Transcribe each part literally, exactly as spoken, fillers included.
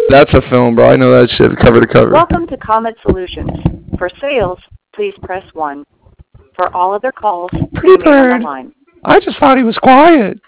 That's a film, bro. I know that shit cover to cover. Welcome to Comet Solutions. For sales, please press one. For all other calls, Pretty remain on bird. the line. I just thought he was quiet.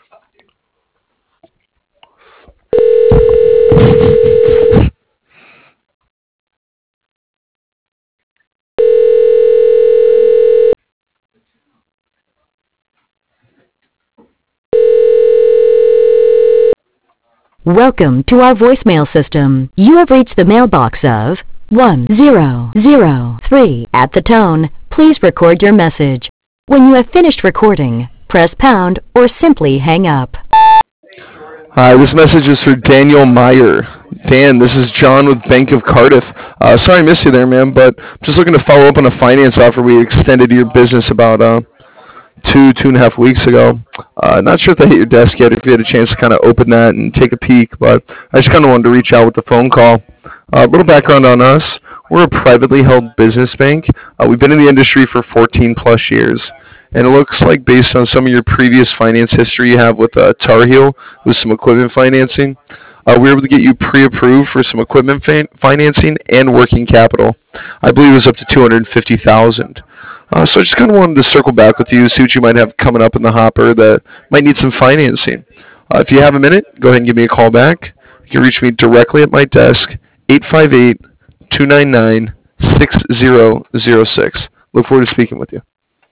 Welcome to our voicemail system. You have reached the mailbox of one zero zero three. At the tone, please record your message. When you have finished recording, press pound or simply hang up. Hi, this message is for Daniel Meyer. Dan, this is John with Bank of Cardiff. Uh, sorry I missed you there, man, but I'm just looking to follow up on a finance offer we extended to your business about uh, two, two and a half weeks ago. Uh, not sure if that hit your desk yet, if you had a chance to kind of open that and take a peek, but I just kind of wanted to reach out with the phone call. A uh, little background on us. We're a privately held business bank. Uh, we've been in the industry for fourteen plus years. And it looks like based on some of your previous finance history you have with uh, Tar Heel, with some equipment financing, uh, we were able to get you pre-approved for some equipment fa- financing and working capital. I believe it was up to two hundred fifty thousand dollars. Uh, so I just kind of wanted to circle back with you, see what you might have coming up in the hopper that might need some financing. Uh, if you have a minute, go ahead and give me a call back. You can reach me directly at my desk, eight five eight, two nine nine, six zero zero six. Look forward to speaking with you.